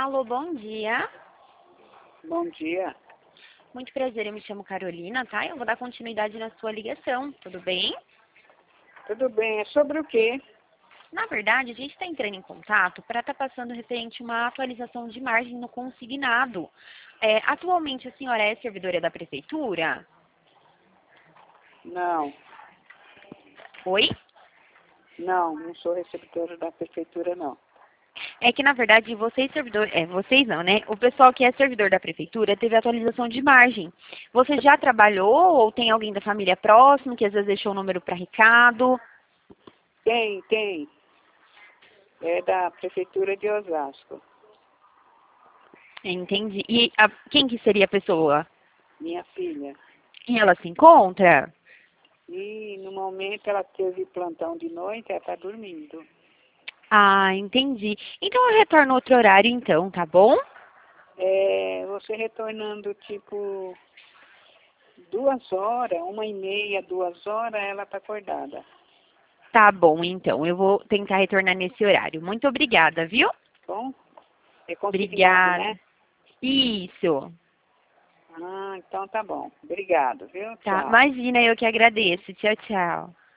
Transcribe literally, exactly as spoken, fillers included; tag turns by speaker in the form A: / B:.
A: Alô, bom dia.
B: Bom dia.
A: Muito prazer, eu me chamo Carolina, tá? Eu vou dar continuidade na sua ligação, tudo bem?
B: Tudo bem, é sobre o quê?
A: Na verdade, a gente está entrando em contato para estar passando referente uma atualização de margem no consignado. É, atualmente, a senhora é servidora da prefeitura?
B: Não,
A: Oi?
B: não, não sou receptora da prefeitura, não.
A: É que, na verdade, vocês servidor, é, vocês não, né? O pessoal que é servidor da prefeitura teve atualização de margem. Você já trabalhou ou tem alguém da família próximo que às vezes deixou o número para recado?
B: Tem, tem. É da prefeitura de Osasco.
A: Entendi. E a- quem que seria a pessoa?
B: Minha filha.
A: E ela se encontra?
B: E no momento ela teve plantão de noite, ela está dormindo.
A: Ah, entendi. Então eu retorno outro horário então, tá bom?
B: É, você retornando tipo duas horas, uma e meia, duas horas, ela está acordada.
A: Tá bom, então. Eu vou tentar retornar nesse horário. Muito obrigada, viu?
B: Bom? É consignado,
A: Obrigada.
B: né?
A: Isso.
B: Ah, então tá bom. Obrigado, viu?
A: Tá.
B: Tchau.
A: Imagina, eu que agradeço. Tchau, tchau.